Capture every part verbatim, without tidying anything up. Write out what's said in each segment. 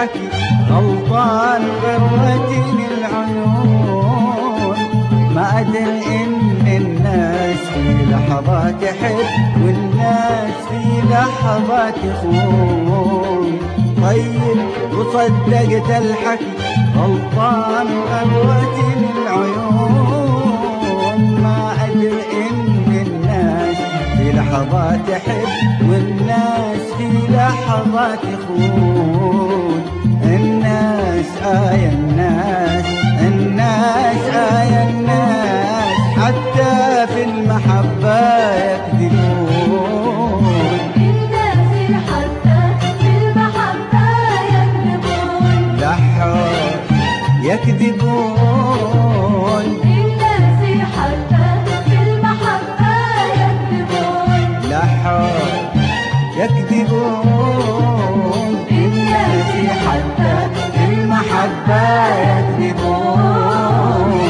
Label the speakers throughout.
Speaker 1: الحكي غلطان غرتني العيون. ما أدري إن الناس في لحظات تحب والناس في لحظات تخون. طيب وصدقت الحكي غلطان غرتني العيون. ما أدري إن الناس في لحظات تحب والناس في لحظات تخون. الناس آية الناس الناس آية الناس حتى في المحبة يكذبون.
Speaker 2: الناس حتى في المحبة يكذبون.
Speaker 1: لحظ يكذبون.
Speaker 2: الناس حتى في المحبة يكذبون.
Speaker 1: لحظ يكذبون. الناس حتى في المحبة يكذبون.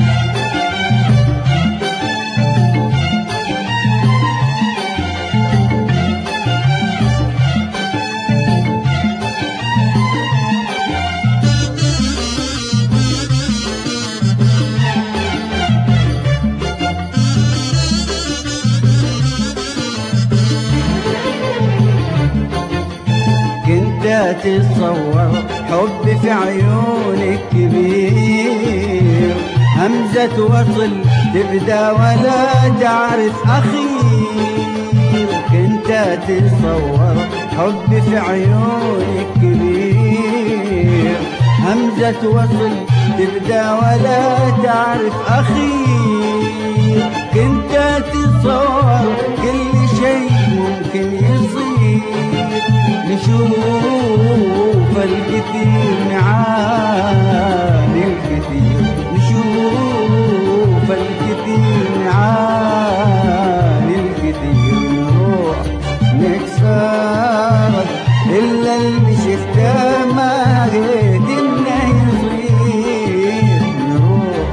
Speaker 1: كنت تتصور حبي في عيونك كبير، همزة وصل تبدأ ولا تعرف أخير. كنت تتصور حبي في عيونك كبير، همزة وصل تبدأ ولا تعرف أخير. كنت تتصور كل شيء ممكن يصير، نشوف الكثير نعاني الكثير، نشوف الكثير نعاني الكثير. نروح نكسر إلا اللي شفته ما قيد إنه يصير. نروح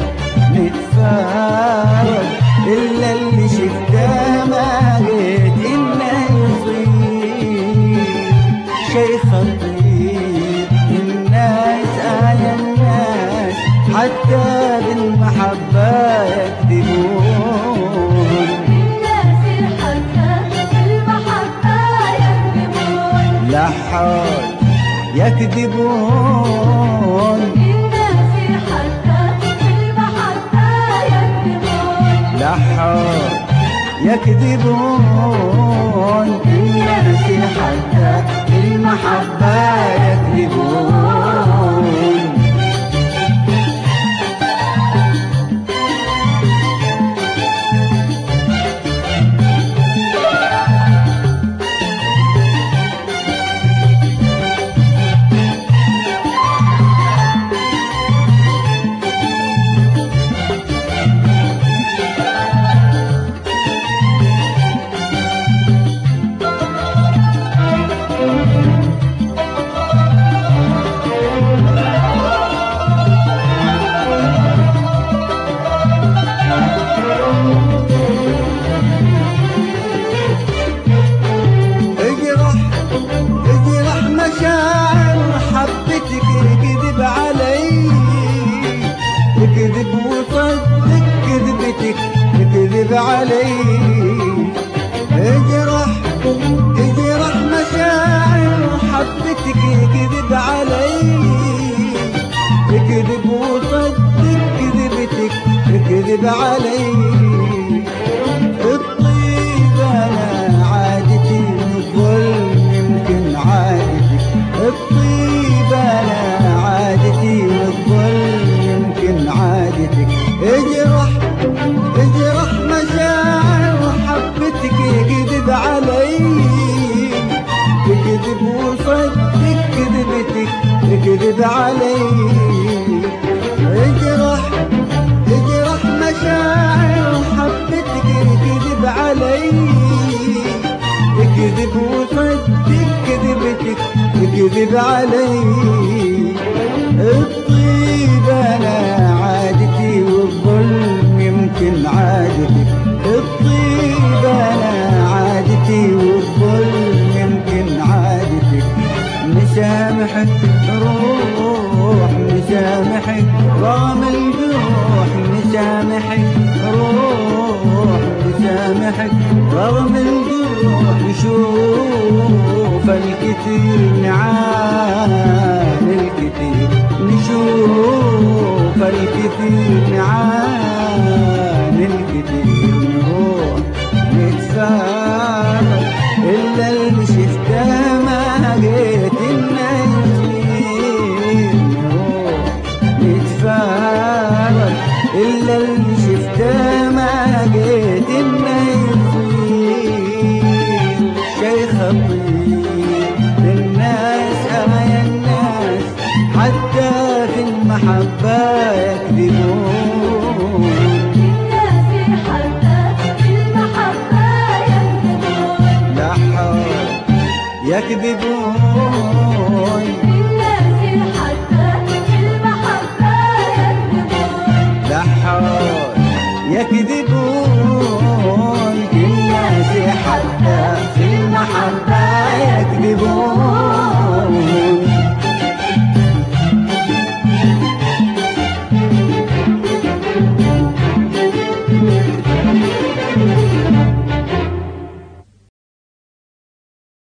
Speaker 1: نتفارق إلا اللي شفته ما قيد إنه يصير. شي خطير الناس آية الناس حتى بالمحبة يكذبون.
Speaker 2: الناس حتى في المحبة يكذبون.
Speaker 1: لحظ يكذبون.
Speaker 2: الناس حتى في المحبة يكذبون.
Speaker 1: لحظ يكذبون. الناس حتى في المحبة يكذبون. اكذب وصدق كذبتك اكذب علي. اجرح اجرح مشاعر حبتك اكذب علي. اكذب وصدق كذبتك اكذب علي. الطيب انا عادتي والظلم يمكن عادتك. الطيب انا عادتي والظلم يمكن عادتك. اجرح اجرح مشاعر حبتك يكذب علي. تكذب وصدق كذبتك يكذب علي. اجرح اجرح مشاعر حبتك يكذب علي. يكذب وصدق كذبتك يكذب علي. الطيب انا عادتي والظلم يمكن عادتك. الطيب انا عادتي والظلم يمكن عادتك. مسامحك يسامحك روح يسامحك رغم الجروح نشوف الكثير نعاني الكثير نشوف الكثير نعاني الكثير نروح نتفاهم إلا اللي شفته ما لقيت إنه يصير نروح نتفاهم إلا اللي شفته ما لقيت إنه يصير شي خطير للناس آية الناس حتى في المحبة يكذبون
Speaker 2: الناس حتى في المحبة يكذبون
Speaker 1: لا حول يكذبون
Speaker 2: الناس حتى في المحبة يكذبون
Speaker 1: لا حول يكذبون الناس حتى في المحبة يكذبون